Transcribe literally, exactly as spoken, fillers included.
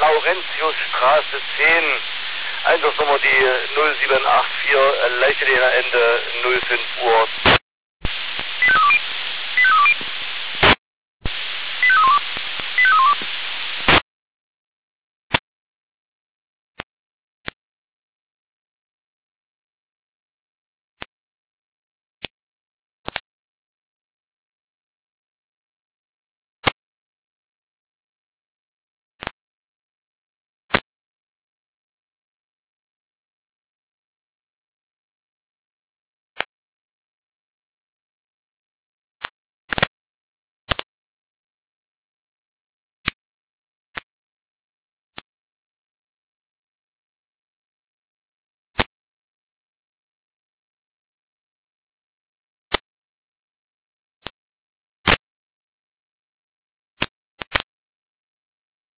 Laurentiusstraße zehn, Einsatznummer die null sieben acht vier, Leiche Ende null fünf Uhr.